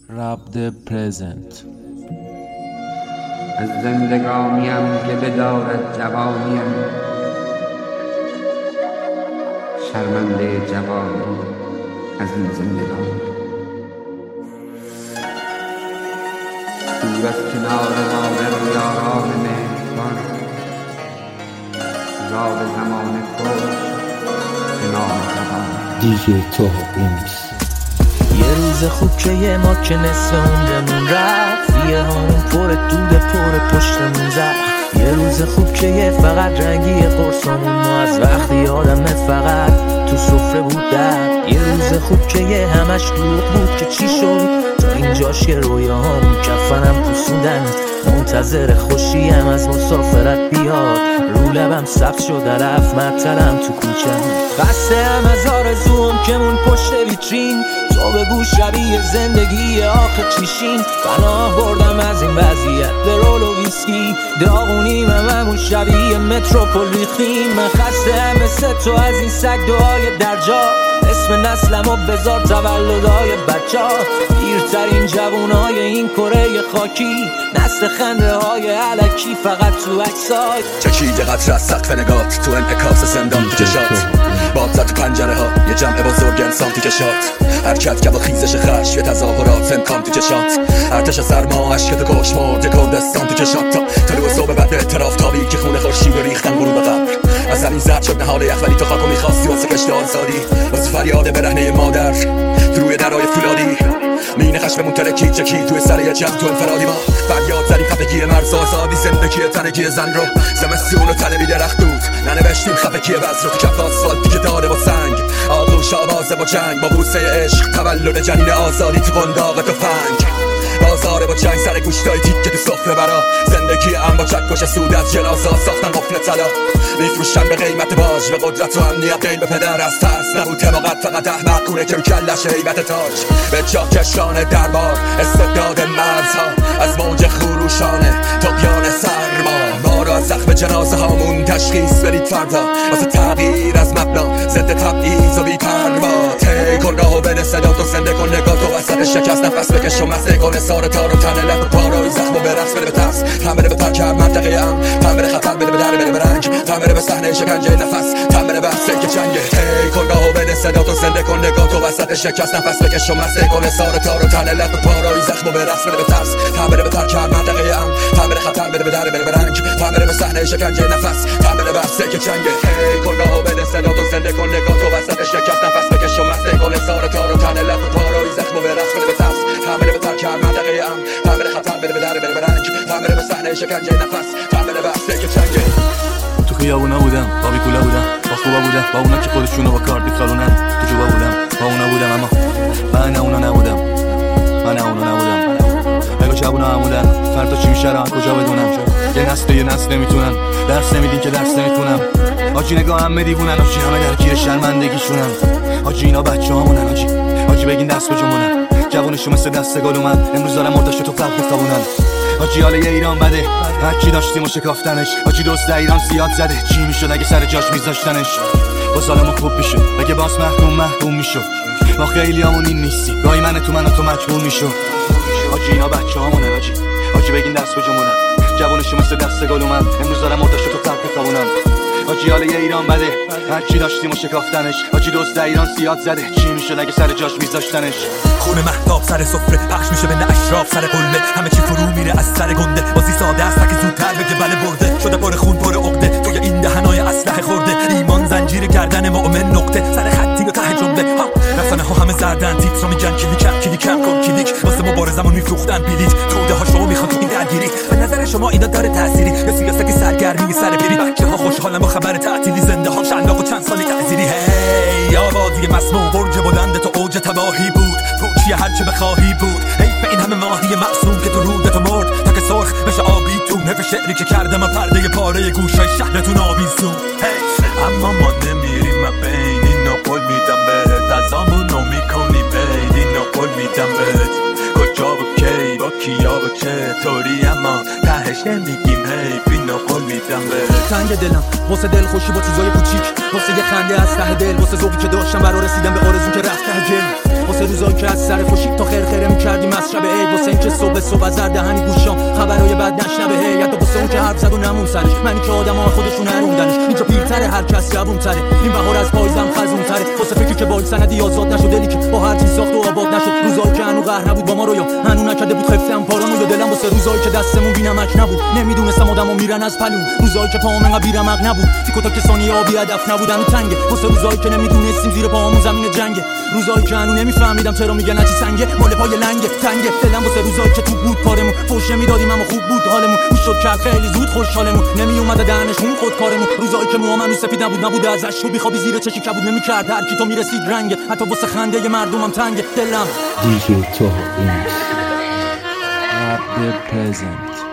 Rap the present. از زندگانیم که بدارد جوانیم، شرمنده جوانی از این زندگان. دور از کنار مادر یاران مهربان، زاد زمان کش به نام زبان. دیجی توها ریمیکس. یه روز خوب که یه ما که نصف عمرمون رفت، یه همون پر دوده پر پشتمون زخم. یه روز خوب که یه فقط رنگی قرصامون ما از وقتی آدم فقط تو سفره بود در. یه روز خوب که یه همش دروغ بود که چی شد تا اینجاش یه رویاهامون کفنم پوسوندن. منتظر خوشیم از مسافرت بیاد، رو لبم سبز شد رفت مطلم تو کوچم. خستم از آرزوم که مون پشت ویترین، تو بگو شبیه زندگی آخه چیشین. پناه بردم از این وضعیت به رول و ویسکی، داغونیم همون شبیه متروپول ریختیم. من خستم مثل تو از این سگ دعای درجا، اسم نسلم و بذار تولدهای بچه ها. پیرترین جوونای این کره خاکی، نسل خنده های علکی فقط تو عکسای. چکیده قطر از سقف نگات تو انعکاس زندان تو کشات. باد زد تو پنجره ها یه جمع بزرگ انسان تو کشات. حرکت که با خیزش خشم یه تظاهرات امکان تو چشات. ارتش سرما عشق تو کش مرد کردستان تو چشات. تا طلوع صبح بعد اعتراف تابی که خون خورشید ریختن غروب قبر. از همین زرد شد نهال یخ ولی تو خاکو میخواستی واسه کشت آزادی. واسه فریاد برهنه مادر روی درای فولادی. مینه خشممون ترکید چکید توی سر یه جمع تو انفرادی. ما فریاد زدیم خفگی مرز آزادی، زندگی تنگی زن رو زمستون و تنه بی درخت بود. ننوشتیم خفگی وز رو تو کف آسفالتی که داره با سنگ. آغوش آوازه با جنگ با بوسه عشق، تولد جنین آزادی تو قنداق تفنگ. بازار با جنگ سر گوشتای تیکه تو سفره برا. زندگی ام با چکش سود از جنازه ساختن قفل طلا. میفروشن به قیمت باج به قدرت و امنیت قیل به پدر. از ترس نبود حماقت فقط احمق کونه که کلش هیبت تاج. به جا کشان دربار استبداد مرزها، از موج خروشانه طغیان سرما. ما را از زخم جنازه هامون تشخیص برید فردا، واسه تغییر از مبنا ضد تبعیض و بی‌پروا. طی کن راهو بده صدا تو، زنده کن نگاه تو وسط شکست. نفس بکش و مسه کن سار تار و تنه لب پاروی زخم و برقص بده به ترس. تن بده به پرکر منطقه ام، تن بده خطر بده به در بده به رنگ. تن بده به صحنه شکنجه نفس، تن بده بحثه که جنگه. طی کن راهو بده صدا تو، زنده کن نگاه تو وسط شکست. نفس بکش و مسه کن سار تار و تنه لب پاروی زخم و برقص بده به ترس. تن بده به پرکر منطقه ام، تن بده خطر بده به در بده به رنگ. تن بده به صحنه شکنجه نفس، تن بده بحثه که جنگه. طی کن راهو بده صدا تو، زنده کن نگاه تو وسط شکست. نفس بکش و مسه کن سار تار و تنه لب پاروی زخم و برقص بده به ترس. تن بده به پرکر منطقه ام، تن بده خطر بده به در بده به رنگ. تن بده به صحنه شکنجه نفس، تن بده بحثه که جنگه. تو خیابونا بودم، با بیکولا بودم، با خوبا بودم، با اونا که خودشونو با کارت میخارونن. تو جوبا بودم، با اونا بودم، اما من اونا نبودم. من اونا نبودم. بگو شبونا هم بودن، فردا چی میشه را کجا بدونم. یه نسل نمیتونن درس نمیدین که درس نمیتونم. آجی نگاه همه دیوونن، آجی همه درگیر شرمندگیشونن. آجی اینا بچه هامونن، آجی بگین دست بجمونن. جوانشو مثل دست گلومن، امروز دارم مرداشو تو فرق میخوابونن. آجی حاله ایران بده، هرچی داشتیم و شکافتنش. آجی دوست ایران زیاد زده، چی میشد اگه سر جاش میذاشتنش. با سالمون خوب میشد، اگه باز محکوم میشد. ما خیلی همون این نیستی، گاهی من تو مجبور میشد. آجی اینا بچه هامونن، آجی بگین دست بجمونن. جوانشو مثل دست گلومن، امروز دارم مرداشو تو فرق میخوابونن. آجی حاله ایران بده، هرچی داشتیم و شکافتنش. آجی دوست ایران زیاد زده، چی میشد اگه سر جاش میذاشتنش. خون مهتاب سر سفره پخش میشه بین اشراف سر قله. همه چی فرو میره از سر گنده، بازی ساده است که زودتر بگه بله برده. شده پر خون پر عقده، توی این دهنای اسلحه خورده. ایمان زنجیر گردن مؤمن نقطه، سر خطی و ته جمله. رسانه ها همه زردن، تیترا میگن کلیکم کن کلیک. واسه مبارزمون میفروختن بلیط، توده ها شما میخوان تو این درگیری. به نظر شما اینا داره تأثیری یا سیاست که سرگرمی سر پیری؟ بچه ها خوشحالن با خبر تعطیلی، زنده ها شلاق و چند سالی تعزیری. هی آوازی مسموع برج بلند تو اوج تباهی بود. چیه هرچه بخواهی بود، حیف این همه ماهی معصوم که تو رودت مرد تا که سرخ بشه آبی تو. نف شعری که کردم پرده پاره گوشای شهرتون آویزون. اما ما نمیریم بین اینو قول میدم بهت. از آمونو میکنی بین اینو قول میدم بهت. کجا و کی با کیا و چطوری، اما تهش نمیگیم حیف اینو قول میدم بهت. تنگ دلم واسه دل خوشی با چیزای کوچیک، واسه یه خنده از ته دل، واسه ذوقی که داشتم برای رسیدن به آرزو که رفت ته گل. واسه روزایی که از سر خوشی تا خرخره می‌کردی مصرف عید، واسه اینکه صبح از دهنی گوشام خبرای بد نشنوه هیئت، واسه اون که حرف زد و نمون سرش، منی که آدم‌ها خودشون نروندنش، اینجا پیرتره هر کس جوون‌تره، این بهار از پاییزم خزون‌تره، واسه فکری که با سندی آزاد نشد، دلی که با هر چیز ساخت و آباد نشد، روزایی که هنو قهر نبود با ما رو یا هنو نکرده بود خفتم پارانو، یا دلم واسه روزایی که دستمون بی‌نمک نبود، نمیدونستم آدمو میرن از پلو، روزایی که پاهم انقدر بی‌رمق نبود، فیکو تا که ثانیه آبی هدف نبودن و تنگه، واسه روزایی که نمیدونستیم زیر پاهامون زمین جنگه، روزایی که هنو نمیفهمیدم چرا میگن چی سنگه، مال پای لنگه تنگه، دلم واسه روزایی که تو بود کارمون، فوش میدادیم اما خوب بود حالمون، میشد کرد خیلی زود خوشحالمون، نمیومد دهنشون خود کارمون، روزایی که موامون سفید نبود ازش تو بیخوابی زیر چشی کبود، نمیکرد هر کی تو میرسید رنگه، حتی واسه خنده مردمم تنگه دلم. DJ Toho Inc. At the present.